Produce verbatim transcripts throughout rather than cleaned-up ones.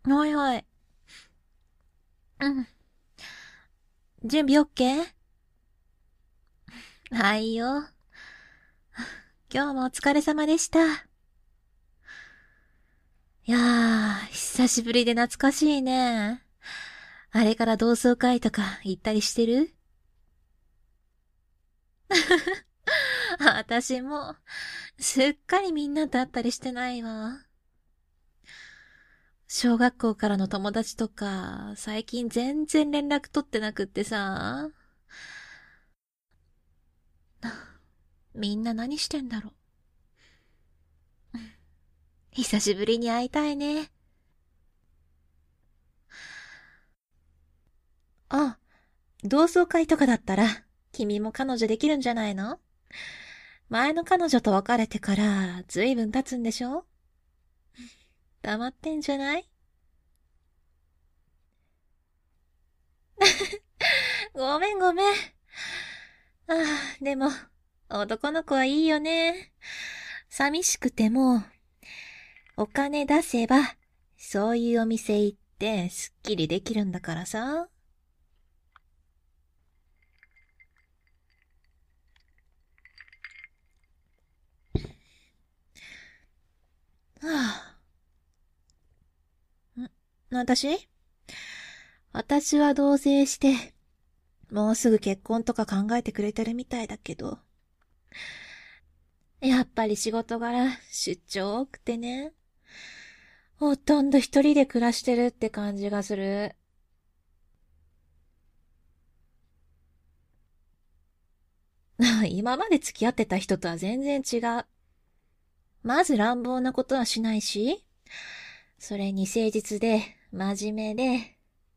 はいはい。うん。準備 OK？ はいよ。今日もお疲れ様でした。いやー、久しぶりで懐かしいね。あれから同窓会とか行ったりしてる？私も、すっかりみんなと会ったりしてないわ。小学校からの友達とか、最近全然連絡取ってなくってさ。みんな何してんだろう。久しぶりに会いたいね。あ、同窓会とかだったら、君も彼女できるんじゃないの？前の彼女と別れてから、ずいぶん経つんでしょ？黙ってんじゃない？ごめんごめん。ああ、でも、男の子はいいよね。寂しくても、お金出せば、そういうお店行って、すっきりできるんだからさ。はぁ、ん、私私は同棲して、もうすぐ結婚とか考えてくれてるみたいだけど、やっぱり仕事柄、出張多くてね。ほとんど一人で暮らしてるって感じがする。今まで付き合ってた人とは全然違う。まず乱暴なことはしないし、それに誠実で、真面目で、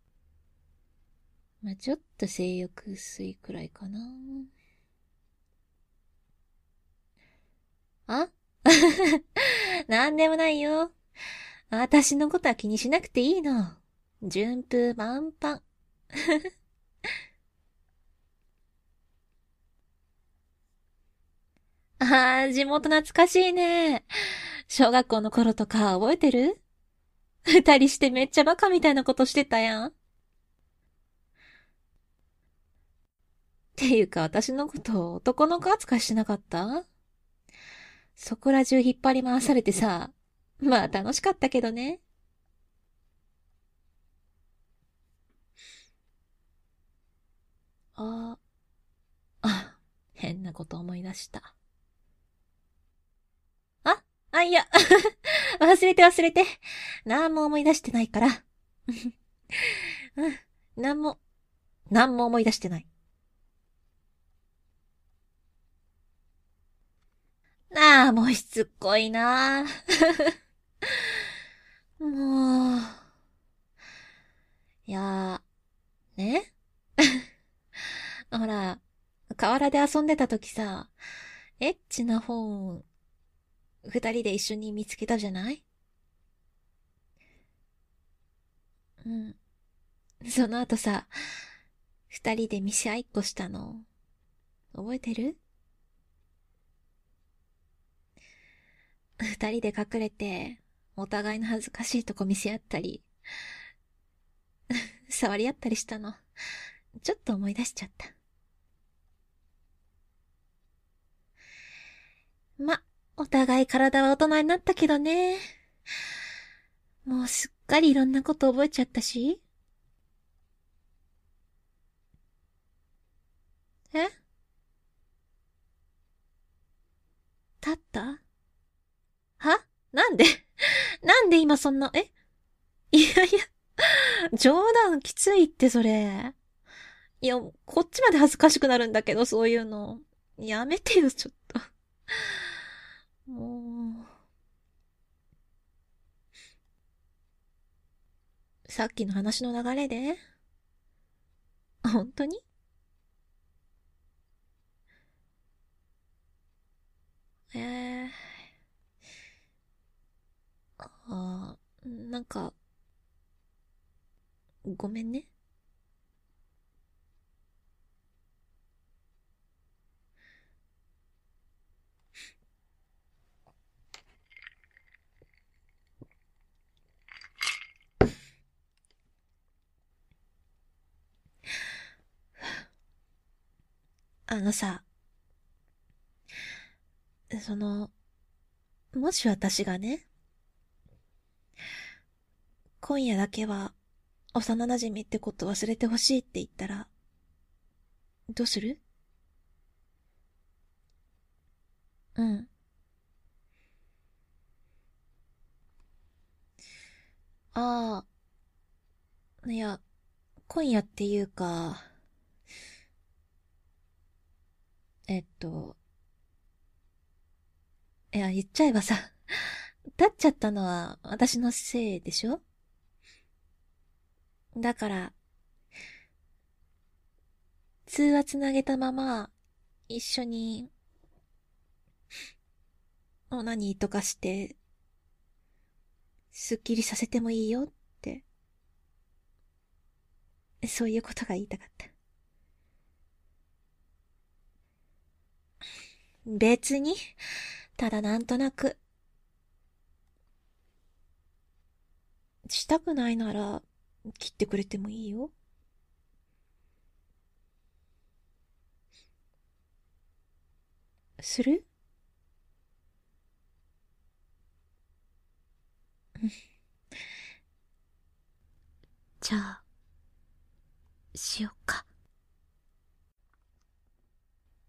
まあ、ちょっと性欲薄いくらいかな。あなんでもないよ。私のことは気にしなくていいの。順風満帆。ああ、地元懐かしいね。小学校の頃とか覚えてる？二人してめっちゃバカみたいなことしてたやん。っていうか私のこと男の子扱いしてなかった？そこら中引っ張り回されてさ。まあ楽しかったけどね。ああ、変なこと思い出した。あ、あ、いや、忘れて忘れて。なんも思い出してないから。うん、なんも、なんも思い出してない。ああ、もうしつっこいな。もう、いやー、ね。ほら、河原で遊んでた時さ、エッチな本、二人で一緒に見つけたじゃない？うん。その後さ、二人で見合いっこしたの、覚えてる？二人で隠れて、お互いの恥ずかしいとこ見せ合ったり、触り合ったりしたの。ちょっと思い出しちゃった。ま、お互い体は大人になったけどね。もうすっかりいろんなこと覚えちゃったし。え？立った？は？なんで？なんで今そんな、え？いやいや、冗談きついってそれ。いや、こっちまで恥ずかしくなるんだけど、そういうの。やめてよ、ちょっと。もう、さっきの話の流れで本当に？ええー、あー、なんか、ごめんね。 あのさ、その、もし私がね、今夜だけは幼馴染ってこと忘れてほしいって言ったら、どうする？うん。ああ、いや、今夜っていうか、えっと、いや、言っちゃえばさ、立っちゃったのは私のせいでしょ？だから、通話つなげたまま、一緒に、オナニーとかして、スッキリさせてもいいよって、そういうことが言いたかった。別に、ただなんとなく、したくないなら、切ってくれてもいいよ。する？じゃあ、しよっか。